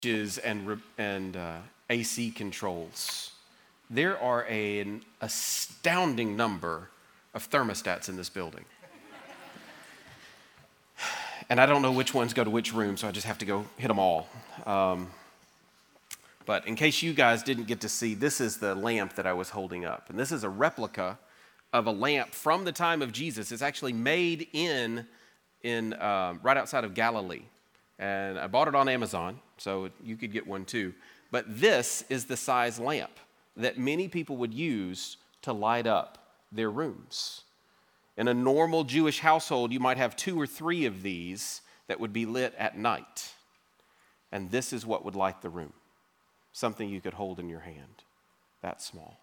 and AC controls. There are an astounding number of thermostats in this building. And I don't know which ones go to which room, so I just have to go hit them all. But in case you guys didn't get to see, this is the lamp that I was holding up. And this is a replica of a lamp from the time of Jesus. It's actually made in right outside of Galilee. And I bought it on Amazon, so you could get one too. But this is the size lamp that many people would use to light up their rooms. In a normal Jewish household, you might have 2 or 3 of these that would be lit at night. And this is what would light the room. Something you could hold in your hand, that small.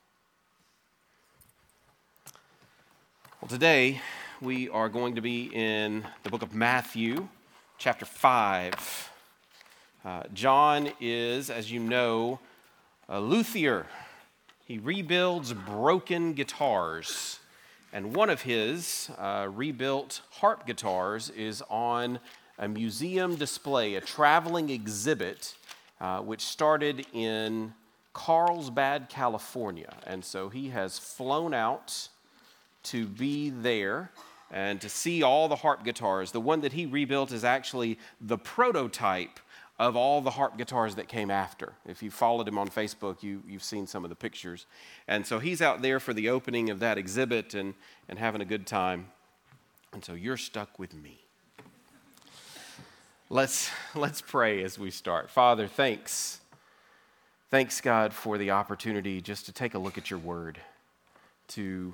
Well, today we are going to be in the book of Matthew, chapter 5. John is, as you know, a luthier. He rebuilds broken guitars. And one of his rebuilt harp guitars is on a museum display, a traveling exhibit, which started in Carlsbad, California. And so he has flown out to be there and to see all the harp guitars. The one that he rebuilt is actually the prototype of all the harp guitars that came after. If you followed him on Facebook, you've seen some of the pictures. And so he's out there for the opening of that exhibit and having a good time. And so you're stuck with me. Let's pray as we start. Father, thanks. Thanks, God, for the opportunity just to take a look at your word, to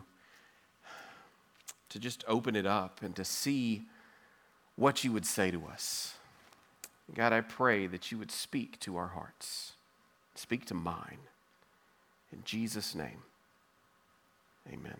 just open it up and to see what you would say to us. God, I pray that you would speak to our hearts, speak to mine. In Jesus' name, amen.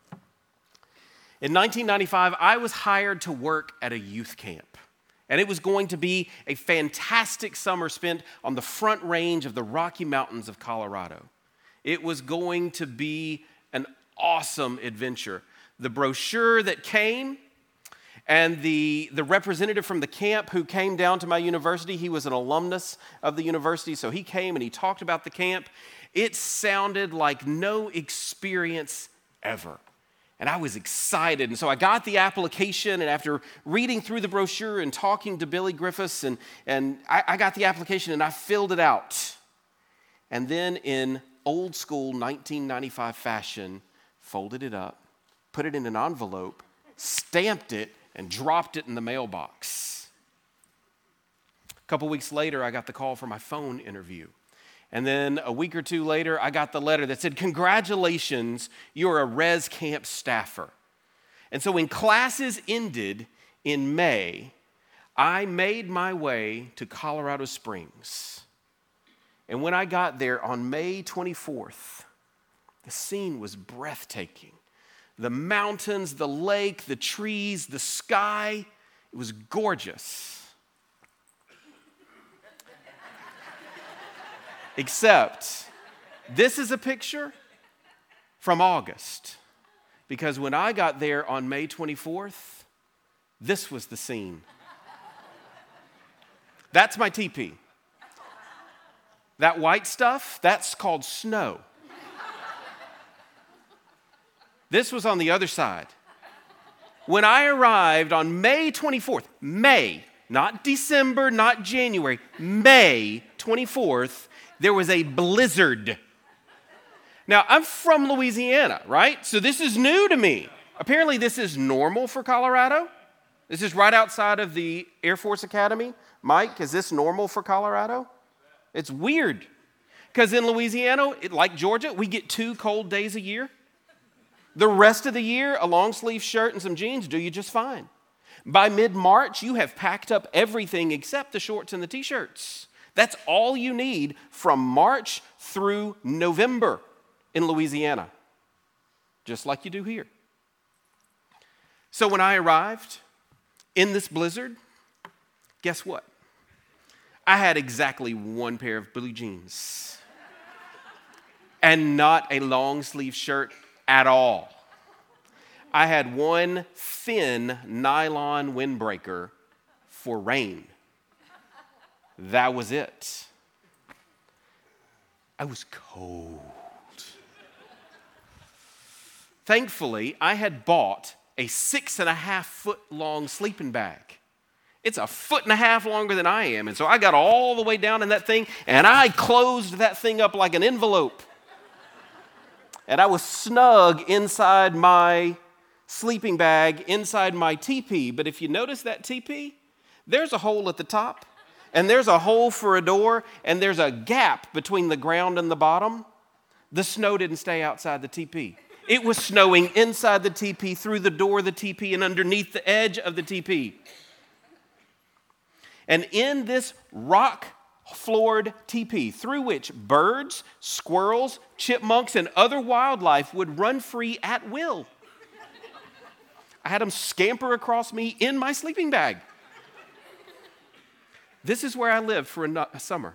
In 1995, I was hired to work at a youth camp, and it was going to be a fantastic summer spent on the front range of the Rocky Mountains of Colorado. It was going to be an awesome adventure. The brochure that came and the representative from the camp who came down to my university, he was an alumnus of the university, so he came and he talked about the camp. It sounded like no experience ever. And I was excited. And so I got the application, and after reading through the brochure and talking to Billy Griffiths, and I got the application and I filled it out. And then in old school 1995 fashion, folded it up, put it in an envelope, stamped it, and dropped it in the mailbox. A couple weeks later, I got the call for my phone interview. And then a week or 2 later, I got the letter that said, "Congratulations, you're a res camp staffer." And so when classes ended in May, I made my way to Colorado Springs. And when I got there on May 24th, the scene was breathtaking. The mountains, the lake, the trees, the sky, it was gorgeous. Except, this is a picture from August. Because when I got there on May 24th, this was the scene. That's my teepee. That white stuff, that's called snow. This was on the other side. When I arrived on May 24th, May, not December, not January, May 24th, there was a blizzard. Now, I'm from Louisiana, right? So this is new to me. Apparently, this is normal for Colorado. This is right outside of the Air Force Academy. Mike, is this normal for Colorado? It's weird. Because in Louisiana, like Georgia, we get 2 cold days a year. The rest of the year, a long sleeve shirt and some jeans do you just fine. By mid-March, you have packed up everything except the shorts and the t-shirts. That's all you need from March through November in Louisiana, just like you do here. So when I arrived in this blizzard, guess what? I had exactly 1 pair of blue jeans and not a long sleeve shirt at all. I had 1 thin nylon windbreaker for rain. that was it. I was cold. Thankfully, I had bought a 6.5-foot long sleeping bag. It's 1.5 feet longer than I am. And so I got all the way down in that thing, and I closed that thing up like an envelope. And I was snug inside my sleeping bag, inside my teepee. But if you notice that teepee, there's a hole at the top, and there's a hole for a door, and there's a gap between the ground and the bottom. The snow didn't stay outside the teepee. It was snowing inside the teepee, through the door of the teepee, and underneath the edge of the teepee. And in this rock-floored teepee, through which birds, squirrels, chipmunks, and other wildlife would run free at will. I had them scamper across me in my sleeping bag. This is where I lived for a summer.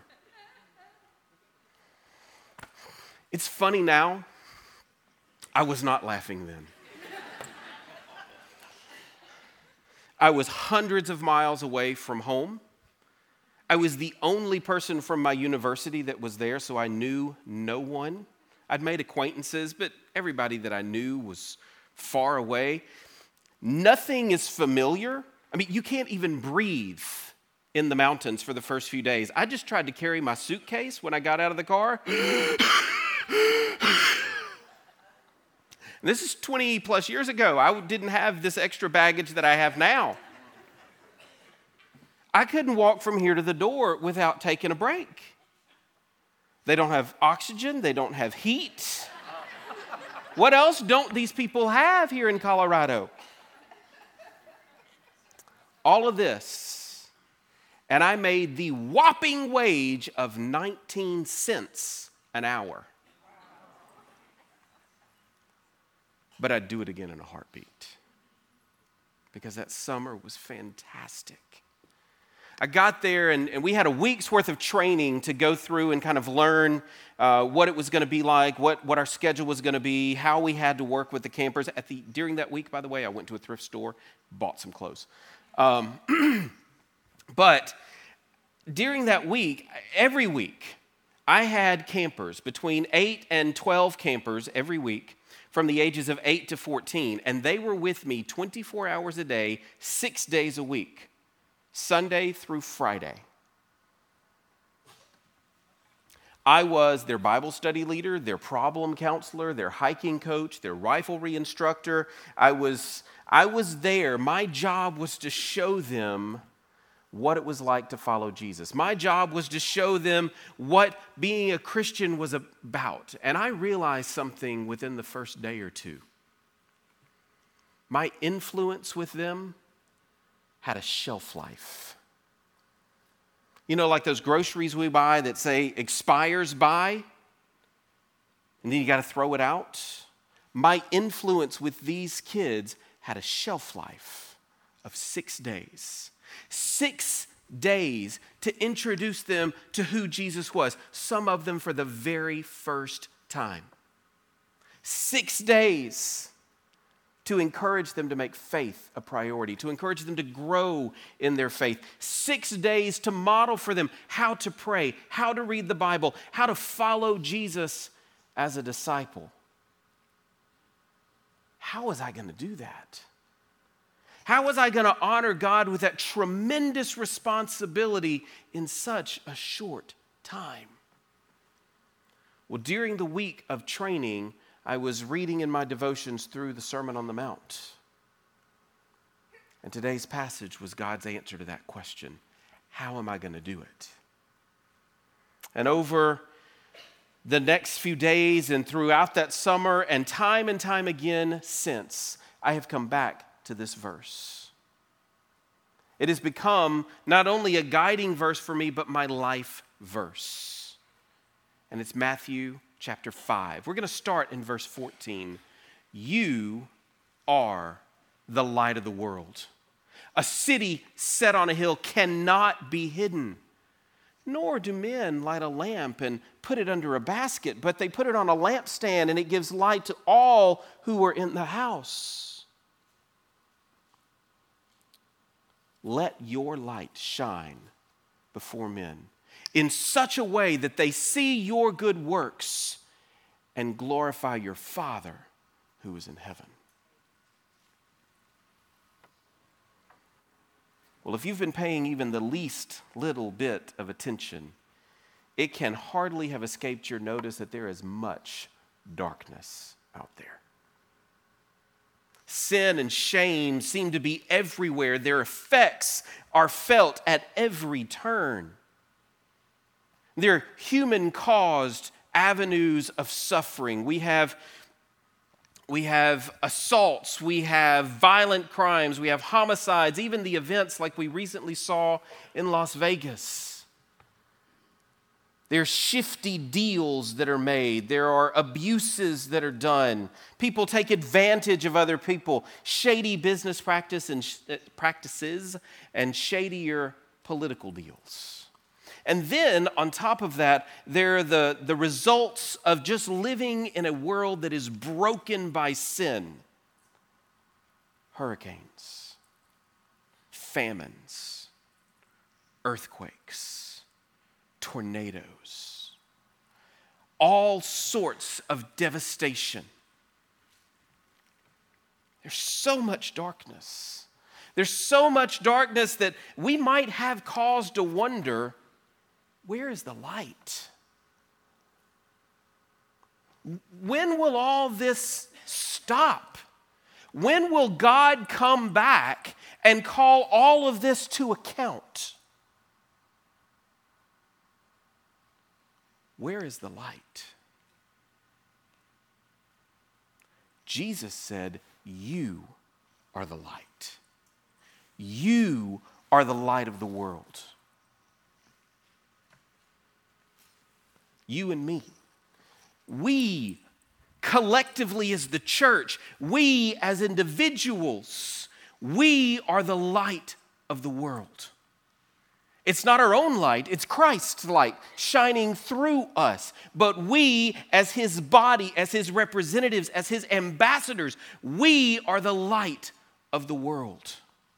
It's funny now. I was not laughing then. I was hundreds of miles away from home. I was the only person from my university that was there, so I knew no one. I'd made acquaintances, but everybody that I knew was far away. Nothing is familiar. I mean, you can't even breathe in the mountains for the first few days. I just tried to carry my suitcase when I got out of the car. And this is 20 plus years ago. I didn't have this extra baggage that I have now. I couldn't walk from here to the door without taking a break. They don't have oxygen. They don't have heat. What else don't these people have here in Colorado? All of this. And I made the whopping wage of 19 cents an hour. But I'd do it again in a heartbeat, because that summer was fantastic. I got there, and we had a week's worth of training to go through and kind of learn what it was going to be like, what our schedule was going to be, how we had to work with the campers. During that week, by the way, I went to a thrift store, bought some clothes. But during that week, every week, I had campers, between 8 and 12 campers every week, from the ages of 8 to 14, and they were with me 24 hours a day, 6 days a week, Sunday through Friday. I was their Bible study leader, their problem counselor, their hiking coach, their riflery instructor. I was there. My job was to show them what it was like to follow Jesus. My job was to show them what being a Christian was about. And I realized something within the first day or two. My influence with them had a shelf life. You know, like those groceries we buy that say expires by, and then you got to throw it out. My influence with these kids had a shelf life of 6 days. 6 days to introduce them to who Jesus was, some of them for the very first time. 6 days to encourage them to make faith a priority, to encourage them to grow in their faith. 6 days to model for them how to pray, how to read the Bible, how to follow Jesus as a disciple. How was I going to do that? How was I going to honor God with that tremendous responsibility in such a short time? Well, during the week of training, I was reading in my devotions through the Sermon on the Mount. And today's passage was God's answer to that question. How am I going to do it? And over the next few days and throughout that summer and time again since, I have come back to this verse. It has become not only a guiding verse for me, but my life verse. And it's Matthew chapter 5. We're going to start in verse 14. You are the light of the world. A city set on a hill cannot be hidden. Nor do men light a lamp and put it under a basket, but they put it on a lampstand, and it gives light to all who are in the house. Let your light shine before men in such a way that they see your good works and glorify your Father who is in heaven. Well, if you've been paying even the least little bit of attention, it can hardly have escaped your notice that there is much darkness out there. Sin and shame seem to be everywhere. Their effects are felt at every turn. They're human-caused avenues of suffering. We have assaults, we have violent crimes, we have homicides, even the events like we recently saw in Las Vegas. There's shifty deals that are made. There are abuses that are done. People take advantage of other people. Shady business practices and shadier political deals. And then, on top of that, there are the results of just living in a world that is broken by sin. Hurricanes, famines, earthquakes, tornadoes, all sorts of devastation. There's so much darkness. There's so much darkness that we might have cause to wonder, where is the light? When will all this stop? When will God come back and call all of this to account? Where is the light? Jesus said, "You are the light. You are the light of the world." You and me. We collectively as the church, we as individuals, we are the light of the world. It's not our own light, it's Christ's light shining through us. But we, as his body, as his representatives, as his ambassadors, we are the light of the world.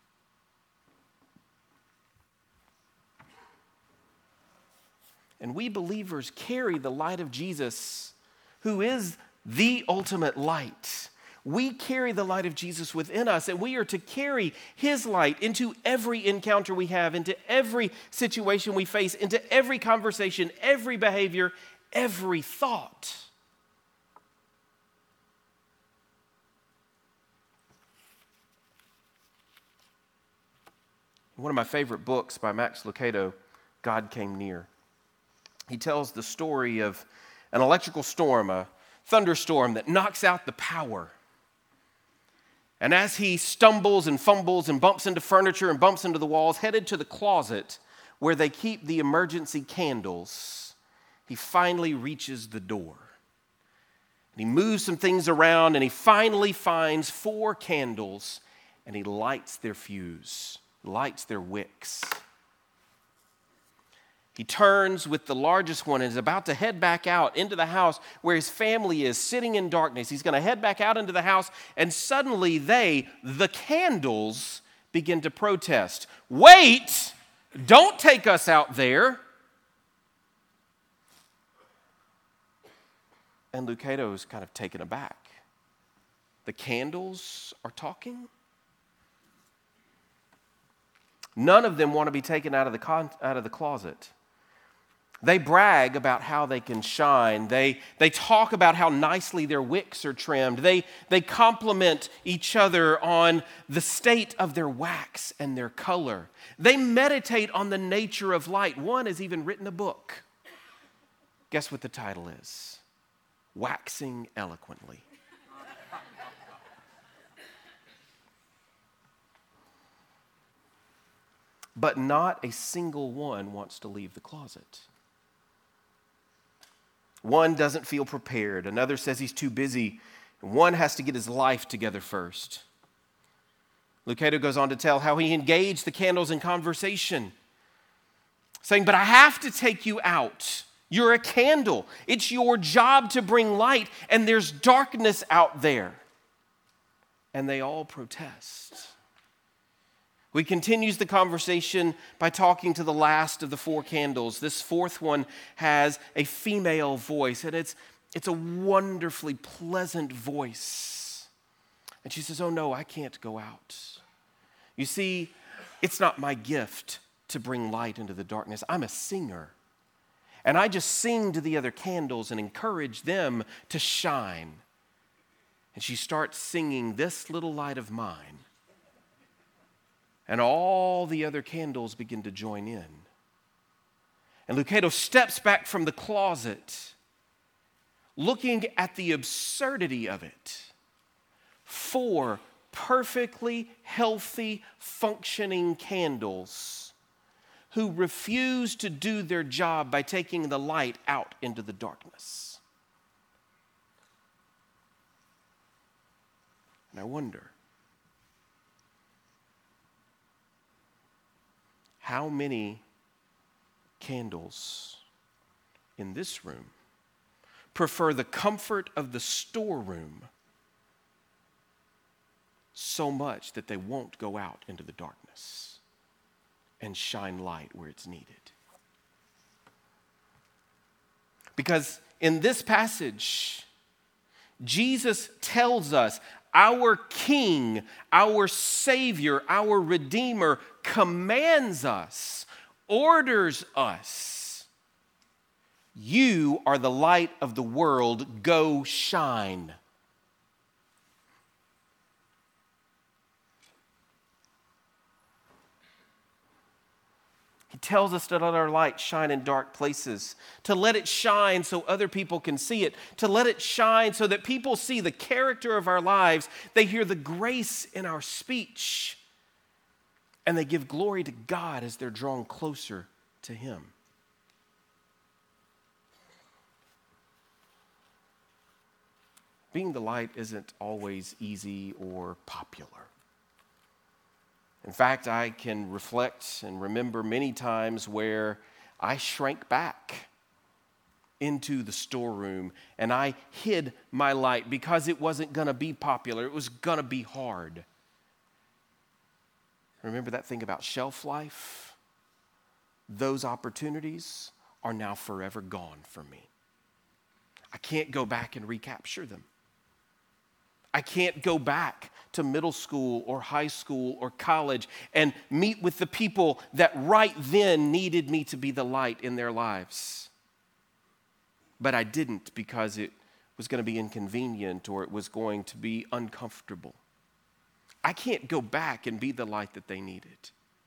And we believers carry the light of Jesus, who is the ultimate light. We carry the light of Jesus within us, and we are to carry his light into every encounter we have, into every situation we face, into every conversation, every behavior, every thought. One of my favorite books by Max Lucado, God Came Near. He tells the story of an electrical storm, a thunderstorm that knocks out the power. And as he stumbles and fumbles and bumps into furniture and bumps into the walls, headed to the closet where they keep the emergency candles, he finally reaches the door. And he moves some things around and he finally finds 4 candles and he lights their fuse, lights their wicks. He turns with the largest one and is about to head back out into the house where his family is sitting in darkness. He's going to head back out into the house, and suddenly the candles, begin to protest. Wait! Don't take us out there. And Lucado's kind of taken aback. The candles are talking? None of them want to be taken out of the closet. They brag about how they can shine. They talk about how nicely their wicks are trimmed. They compliment each other on the state of their wax and their color. They meditate on the nature of light. One has even written a book. Guess what the title is? Waxing Eloquently. But not a single one wants to leave the closet. One doesn't feel prepared. Another says he's too busy. One has to get his life together first. Lucado goes on to tell how he engaged the candles in conversation, saying, "But I have to take you out. You're a candle. It's your job to bring light, and there's darkness out there." And they all protest. He continues the conversation by talking to the last of the four candles. This fourth one has a female voice, and it's a wonderfully pleasant voice. And she says, "Oh no, I can't go out. You see, it's not my gift to bring light into the darkness. I'm a singer. And I just sing to the other candles and encourage them to shine." And she starts singing "This Little Light of Mine." And all the other candles begin to join in. And Lucado steps back from the closet, looking at the absurdity of it. Four perfectly healthy, functioning candles who refuse to do their job by taking the light out into the darkness. And I wonder, how many candles in this room prefer the comfort of the storeroom so much that they won't go out into the darkness and shine light where it's needed? Because in this passage, Jesus tells us our King, our Savior, our Redeemer commands us, orders us. You are the light of the world. Go shine. He tells us to let our light shine in dark places, to let it shine so other people can see it, to let it shine so that people see the character of our lives, they hear the grace in our speech, and they give glory to God as they're drawn closer to Him. Being the light isn't always easy or popular. In fact, I can reflect and remember many times where I shrank back into the storeroom and I hid my light because it wasn't going to be popular. It was going to be hard. Remember that thing about shelf life? Those opportunities are now forever gone for me. I can't go back and recapture them. I can't go back to middle school or high school or college and meet with the people that right then needed me to be the light in their lives. But I didn't because it was going to be inconvenient or it was going to be uncomfortable. I can't go back and be the light that they needed.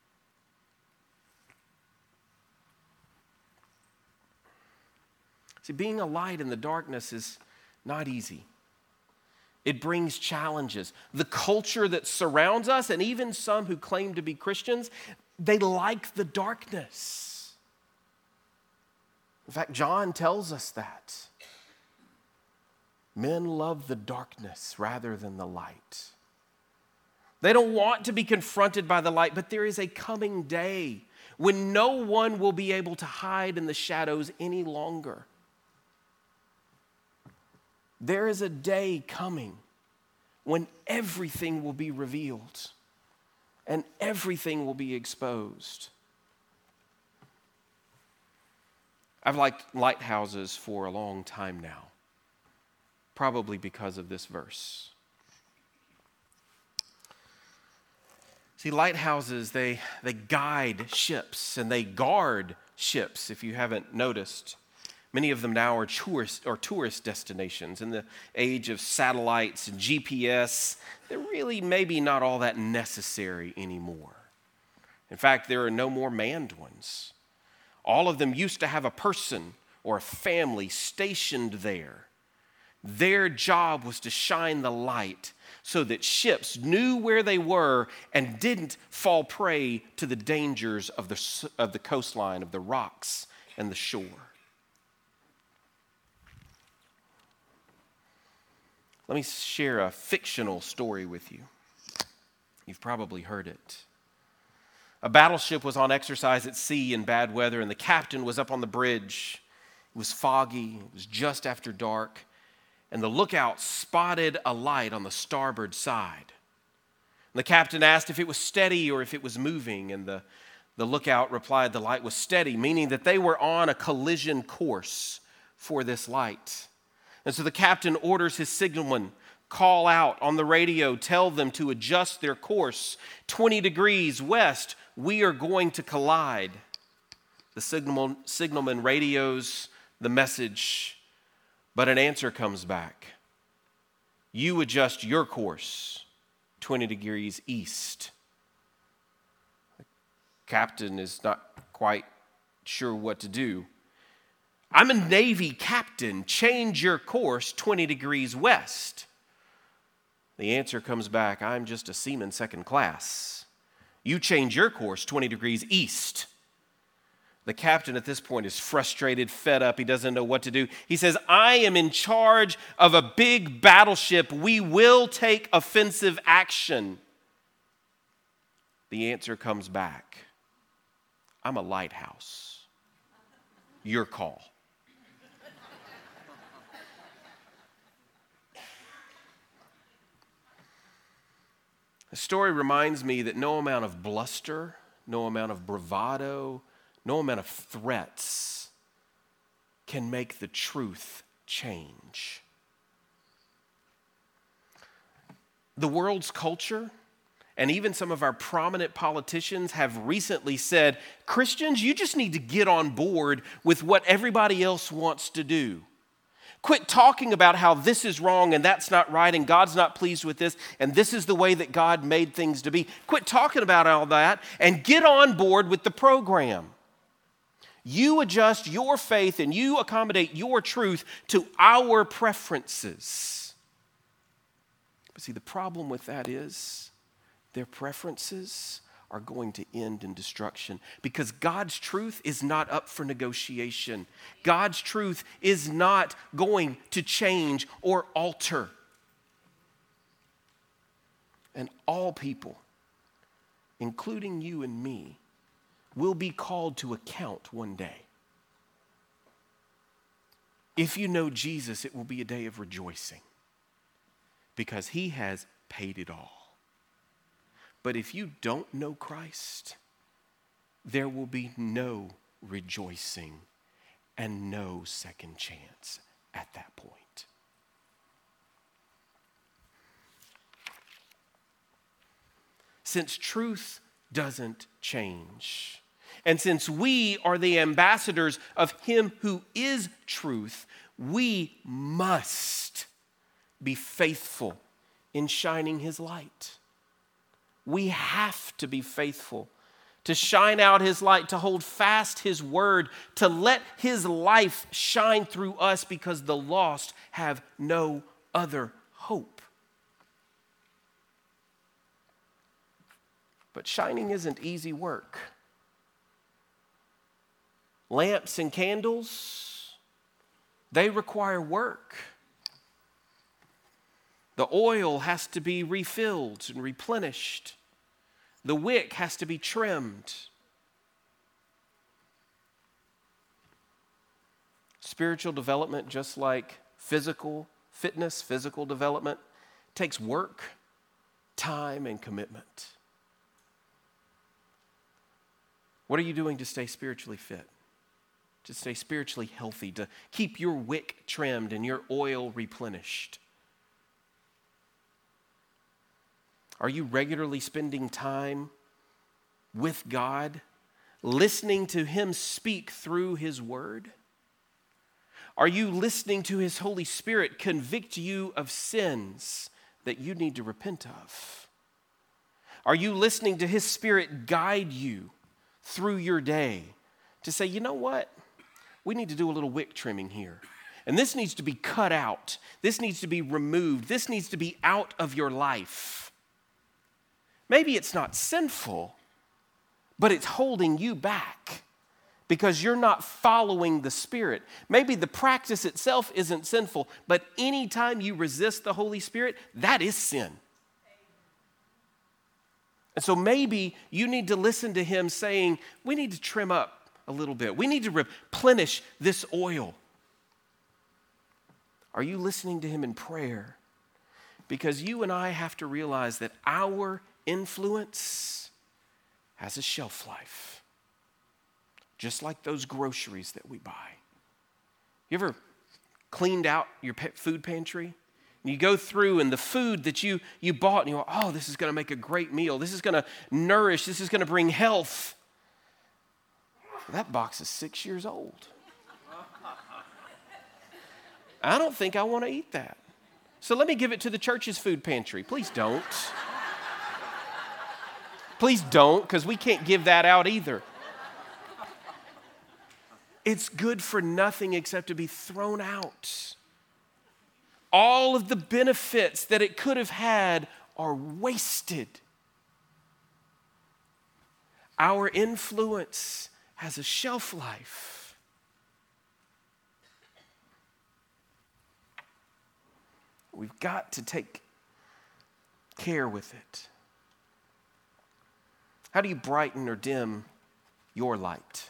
See, being a light in the darkness is not easy. It brings challenges. The culture that surrounds us, and even some who claim to be Christians, they like the darkness. In fact, John tells us that. Men love the darkness rather than the light. They don't want to be confronted by the light, but there is a coming day when no one will be able to hide in the shadows any longer. There is a day coming when everything will be revealed and everything will be exposed. I've liked lighthouses for a long time now, probably because of this verse. See, lighthouses, they guide ships and they guard ships, if you haven't noticed. Many of them now are tourist destinations. In the age of satellites and GPS, they're really maybe not all that necessary anymore. In fact, there are no more manned ones. All of them used to have a person or a family stationed there. Their job was to shine the light so that ships knew where they were and didn't fall prey to the dangers of the coastline, of the rocks and the shore. Let me share a fictional story with you. You've probably heard it. A battleship was on exercise at sea in bad weather, and the captain was up on the bridge. It was foggy, it was just after dark, and the lookout spotted a light on the starboard side. The captain asked if it was steady or if it was moving, and the lookout replied the light was steady, meaning that they were on a collision course for this light. And so the captain orders his signalman, call out on the radio, tell them to adjust their course 20 degrees west, we are going to collide. The signalman radios the message, but an answer comes back. You adjust your course 20 degrees east. The captain is not quite sure what to do. I'm a Navy captain. Change your course 20 degrees west. The answer comes back, I'm just a seaman second class. You change your course 20 degrees east. The captain at this point is frustrated, fed up. He doesn't know what to do. He says, I am in charge of a big battleship. We will take offensive action. The answer comes back, I'm a lighthouse. Your call. The story reminds me that no amount of bluster, no amount of bravado, no amount of threats can make the truth change. The world's culture and even some of our prominent politicians have recently said, Christians, you just need to get on board with what everybody else wants to do. Quit talking about how this is wrong and that's not right and God's not pleased with this and this is the way that God made things to be. Quit talking about all that and get on board with the program. You adjust your faith and you accommodate your truth to our preferences. But see, the problem with that is their preferences are going to end in destruction because God's truth is not up for negotiation. God's truth is not going to change or alter. And all people, including you and me, will be called to account one day. If you know Jesus, it will be a day of rejoicing because he has paid it all. But if you don't know Christ, there will be no rejoicing and no second chance at that point. Since truth doesn't change, and since we are the ambassadors of him who is truth, we must be faithful in shining his light. We have to be faithful to shine out his light, to hold fast his word, to let his life shine through us because the lost have no other hope. But shining isn't easy work. Lamps and candles, they require work. The oil has to be refilled and replenished. The wick has to be trimmed. Spiritual development, just like physical fitness, physical development, takes work, time, and commitment. What are you doing to stay spiritually fit? To stay spiritually healthy, to keep your wick trimmed and your oil replenished? Are you regularly spending time with God, listening to him speak through his word? Are you listening to his Holy Spirit convict you of sins that you need to repent of? Are you listening to his Spirit guide you through your day to say, you know what? We need to do a little wick trimming here. And this needs to be cut out. This needs to be removed. This needs to be out of your life. Maybe it's not sinful, but it's holding you back because you're not following the Spirit. Maybe the practice itself isn't sinful, but anytime you resist the Holy Spirit, that is sin. And so maybe you need to listen to him saying, we need to trim up a little bit. We need to replenish this oil. Are you listening to him in prayer? Because you and I have to realize that our influence has a shelf life, just like those groceries that we buy. You ever cleaned out your food pantry? And you go through and the food that you bought and you go, oh, this is going to make a great meal. This is going to nourish. This is going to bring health. That box is 6 years old. I don't think I want to eat that. So let me give it to the church's food pantry. Please don't. Please don't, because we can't give that out either. It's good for nothing except to be thrown out. All of the benefits that it could have had are wasted. Our influence has a shelf life. We've got to take care with it. How do you brighten or dim your light?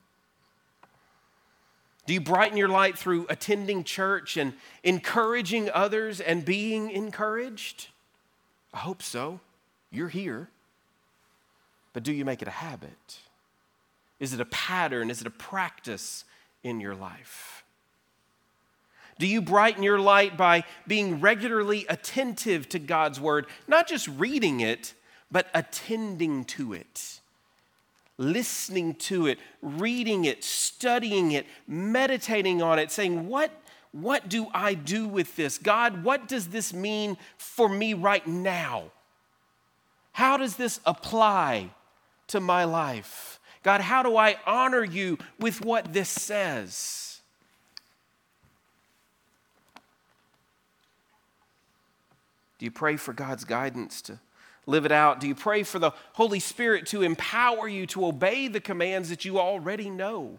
Do you brighten your light through attending church and encouraging others and being encouraged? I hope so. You're here. But do you make it a habit? Is it a pattern? Is it a practice in your life? Do you brighten your light by being regularly attentive to God's word, not just reading it, but attending to it? Listening to it, reading it, studying it, meditating on it, saying, what do I do with this? God, what does this mean for me right now? How does this apply to my life? God, how do I honor you with what this says? Do you pray for God's guidance to live it out? Do you pray for the Holy Spirit to empower you to obey the commands that you already know?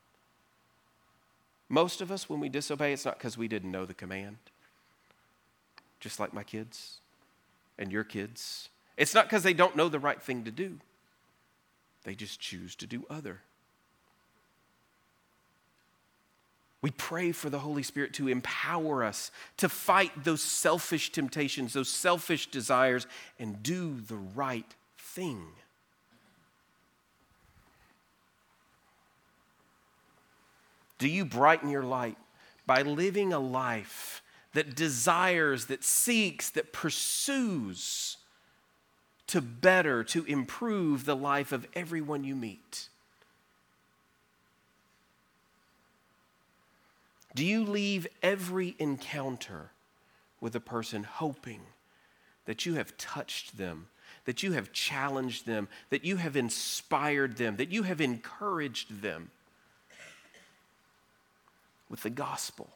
Most of us, when we disobey, it's not because we didn't know the command. Just like my kids and your kids. It's not because they don't know the right thing to do. They just choose to do other. We pray for the Holy Spirit to empower us to fight those selfish temptations, those selfish desires, and do the right thing. Do you brighten your light by living a life that desires, that seeks, that pursues to better, to improve the life of everyone you meet? Do you leave every encounter with a person hoping that you have touched them, that you have challenged them, that you have inspired them, that you have encouraged them with the gospel?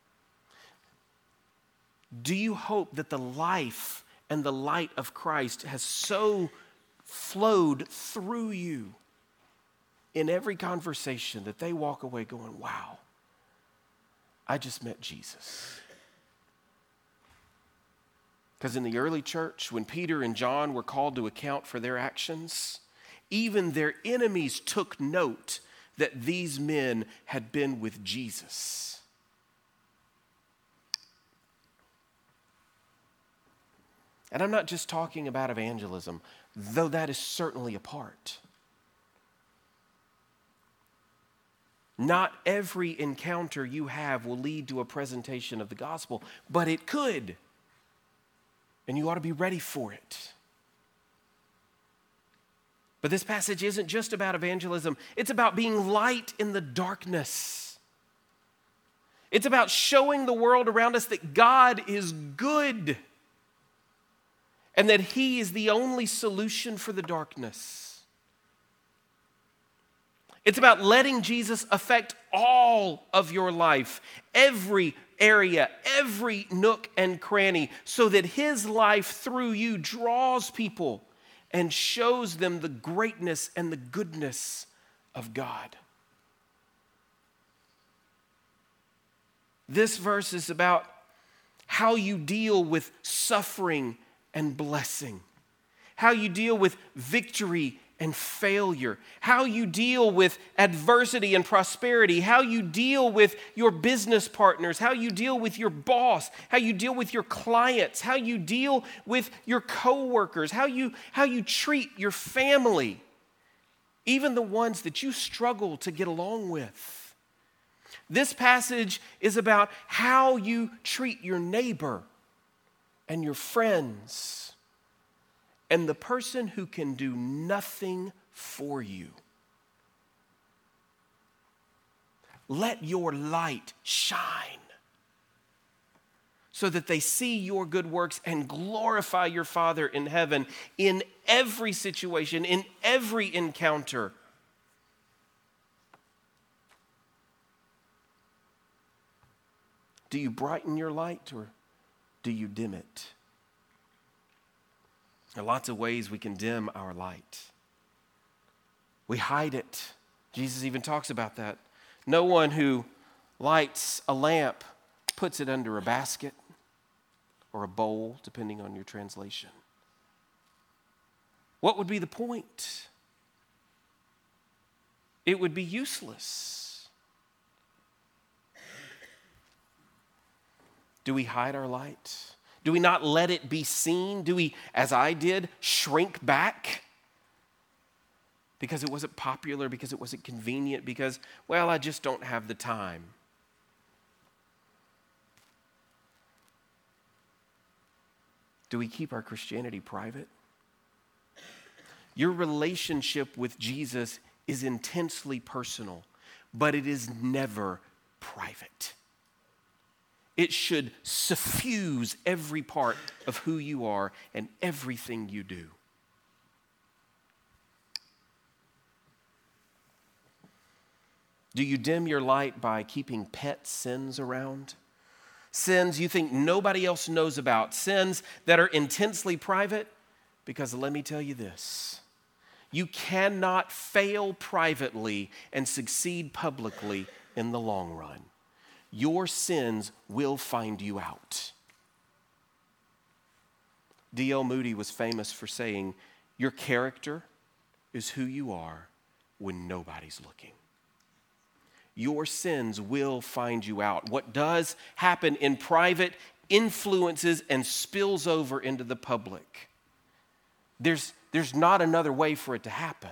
Do you hope that the life and the light of Christ has so flowed through you in every conversation that they walk away going, wow, I just met Jesus? Because in the early church, when Peter and John were called to account for their actions, even their enemies took note that these men had been with Jesus. And I'm not just talking about evangelism, though that is certainly a part. Not every encounter you have will lead to a presentation of the gospel, but it could. And you ought to be ready for it. But this passage isn't just about evangelism. It's about being light in the darkness. It's about showing the world around us that God is good and that He is the only solution for the darkness. It's about letting Jesus affect all of your life, every area, every nook and cranny, so that His life through you draws people and shows them the greatness and the goodness of God. This verse is about how you deal with suffering and blessing, how you deal with victory and failure, how you deal with adversity and prosperity, how you deal with your business partners, how you deal with your boss, how you deal with your clients, how you deal with your coworkers, how you treat your family, even the ones that you struggle to get along with. This passage is about how you treat your neighbor and your friends and the person who can do nothing for you. Let your light shine so that they see your good works and glorify your Father in heaven in every situation, in every encounter. Do you brighten your light or do you dim it? There are lots of ways we can dim our light. We hide it. Jesus even talks about that. No one who lights a lamp puts it under a basket or a bowl, depending on your translation. What would be the point? It would be useless. Do we hide our light? Do we not let it be seen? Do we, as I did, shrink back? Because it wasn't popular, because it wasn't convenient, because, well, I just don't have the time. Do we keep our Christianity private? Your relationship with Jesus is intensely personal, but it is never private. It should suffuse every part of who you are and everything you do. Do you dim your light by keeping pet sins around? Sins you think nobody else knows about, sins that are intensely private? Because let me tell you this, you cannot fail privately and succeed publicly in the long run. Your sins will find you out. D.L. Moody was famous for saying, your character is who you are when nobody's looking. Your sins will find you out. What does happen in private influences and spills over into the public. There's not another way for it to happen.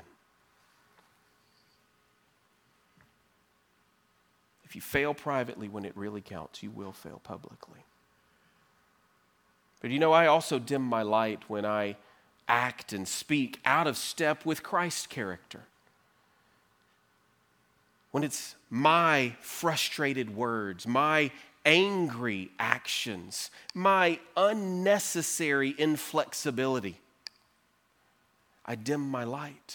If you fail privately when it really counts, you will fail publicly. But I also dim my light when I act and speak out of step with Christ's character. When it's my frustrated words, my angry actions, my unnecessary inflexibility, I dim my light.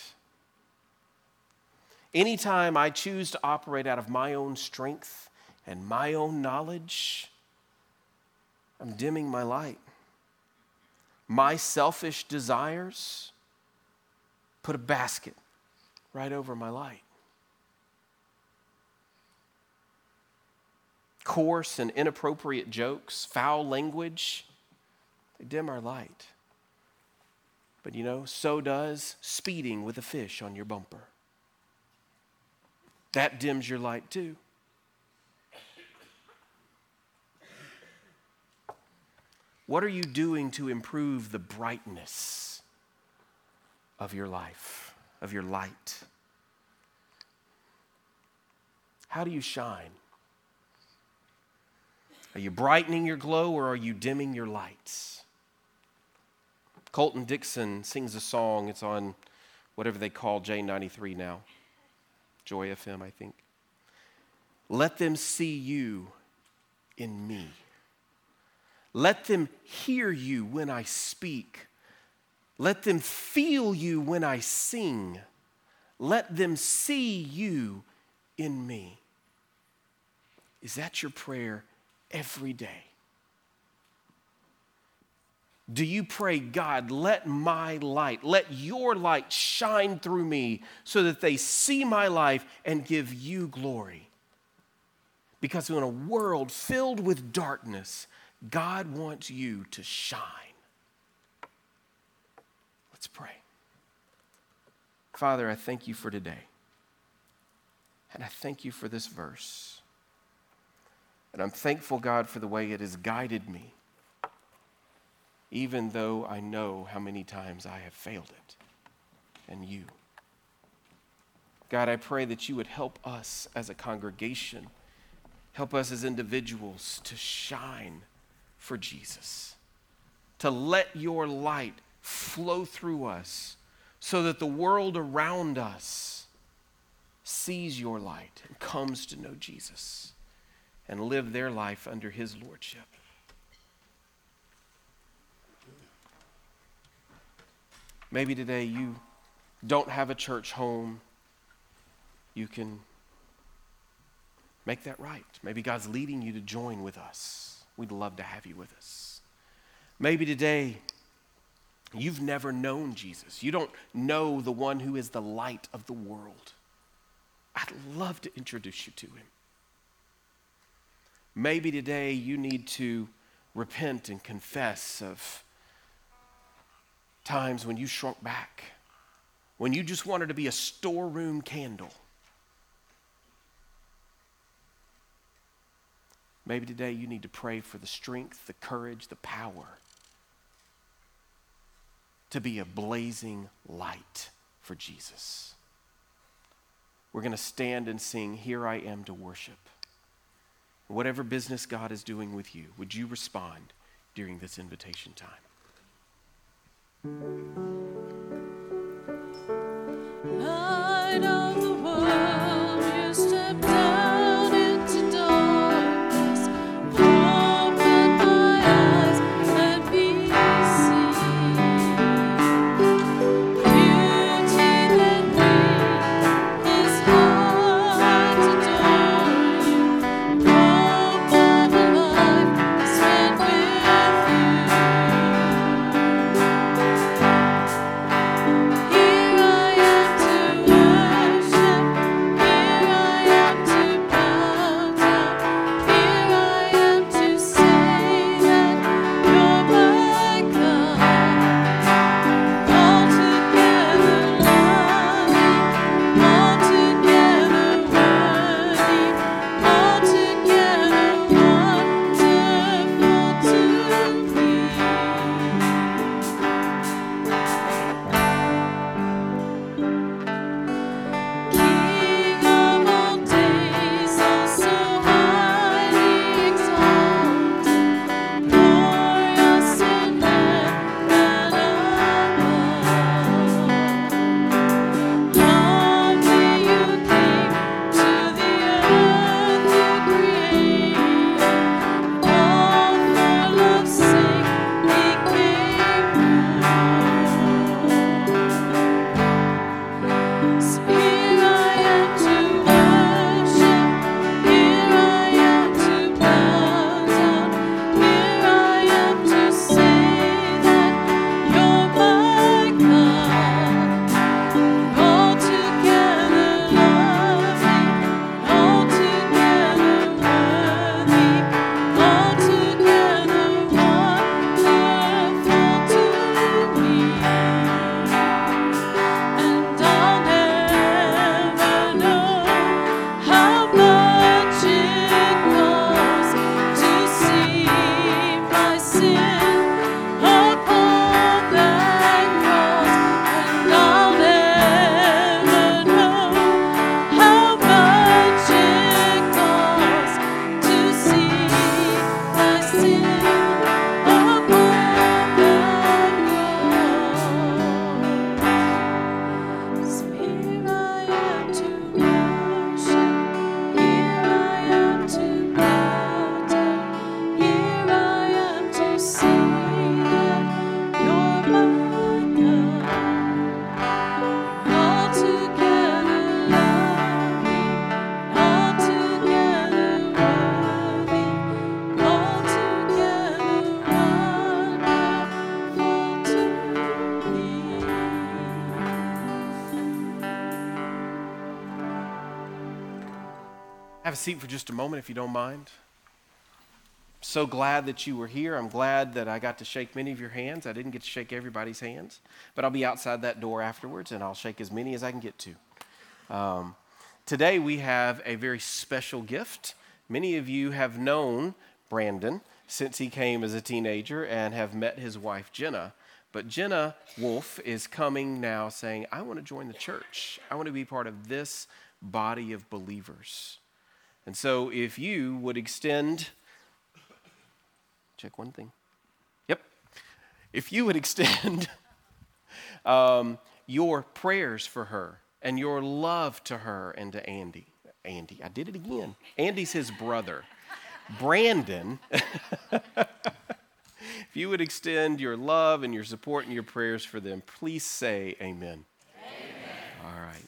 Anytime I choose to operate out of my own strength and my own knowledge, I'm dimming my light. My selfish desires put a basket right over my light. Coarse and inappropriate jokes, foul language, they dim our light. But so does speeding with a fish on your bumper. That dims your light too. What are you doing to improve the brightness of your life, of your light? How do you shine? Are you brightening your glow or are you dimming your lights? Colton Dixon sings a song. It's on whatever they call J93 now. Joy FM, I think. Let them see you in me. Let them hear you when I speak. Let them feel you when I sing. Let them see you in me. Is that your prayer every day? Do you pray, God, let my light, let your light shine through me so that they see my life and give you glory? Because in a world filled with darkness, God wants you to shine. Let's pray. Father, I thank you for today. And I thank you for this verse. And I'm thankful, God, for the way it has guided me, even though I know how many times I have failed it, and you. God, I pray that you would help us as a congregation, help us as individuals to shine for Jesus, to let your light flow through us so that the world around us sees your light and comes to know Jesus and live their life under his lordship. Maybe today you don't have a church home. You can make that right. Maybe God's leading you to join with us. We'd love to have you with us. Maybe today you've never known Jesus. You don't know the one who is the light of the world. I'd love to introduce you to him. Maybe today you need to repent and confess of times when you shrunk back, when you just wanted to be a storeroom candle. Maybe today you need to pray for the strength, the courage, the power to be a blazing light for Jesus. We're going to stand and sing, "Here I Am to Worship." Whatever business God is doing with you, would you respond during this invitation time? Light of the world, you step down into darkness. Open my eyes, let me see beauty that is hard to adore you. All my life spent with you. Here I am to worship. Here I am to bow down. Here I am to say that you're my God. Altogether loving, altogether worthy, altogether wonderful to me. King of all days, oh so highly exalted, glorious in heaven above. Humbly you came to the earth you created, all for love's sake became so here I am to worship, here I am to bow down, here I am to say that you're my God. Altogether loving, altogether worthy, altogether wonderful to me. And I'll never know how much it costs to see my sin upon that cross. And I'll never know how much it costs to see my sin upon that cross. So here I am to worship, here I am to bow down, here I am to say that you're my God. Altogether loving, altogether worthy, altogether wonderful to me. Have a seat for just a moment if you don't mind. So glad that you were here. I'm glad that I got to shake many of your hands. I didn't get to shake everybody's hands, but I'll be outside that door afterwards, and I'll shake as many as I can get to. Today we have a very special gift. Many of you have known Brandon since he came as a teenager and have met his wife, Jenna. But Jenna Wolf is coming now saying, I want to join the church. I want to be part of this body of believers. And so if you would extend, check one thing. Yep. If you would extend your prayers for her and your love to her and to Andy. Andy, I did it again. Andy's his brother. Brandon, if you would extend your love and your support and your prayers for them, please say amen. Amen. All right.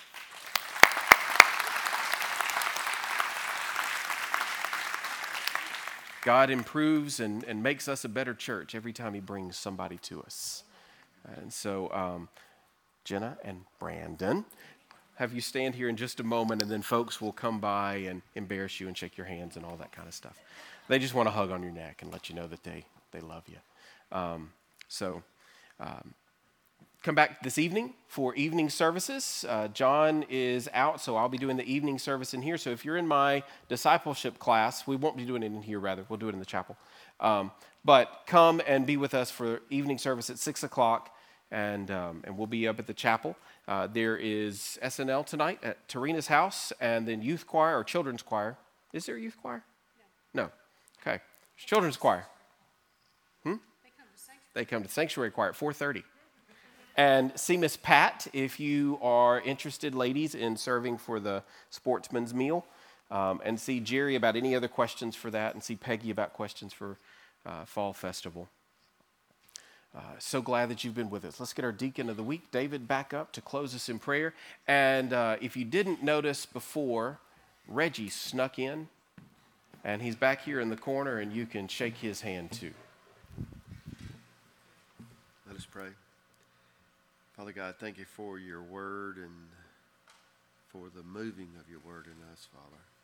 God improves and makes us a better church every time he brings somebody to us. And so Jenna and Brandon, have you stand here in just a moment, and then folks will come by and embarrass you and shake your hands and all that kind of stuff. They just want to hug on your neck and let you know that they love you. Come back this evening for evening services. John is out, so I'll be doing the evening service in here. So if you're in my discipleship class, we won't be doing it in here, rather. We'll do it in the chapel. But come and be with us for evening service at 6 o'clock, and we'll be up at the chapel. There is SNL tonight at Tarina's house, and then youth choir or children's choir. Is there a youth choir? No. Okay. There's children's choir. They come to Sanctuary Choir at 4:30. And see Miss Pat if you are interested, ladies, in serving for the sportsman's meal. And see Jerry about any other questions for that, and see Peggy about questions for Fall Festival. So glad that you've been with us. Let's get our deacon of the week, David, back up to close us in prayer. And if you didn't notice before, Reggie snuck in, and he's back here in the corner, and you can shake his hand too. Let us pray. Father God, thank you for your word and for the moving of your word in us, Father.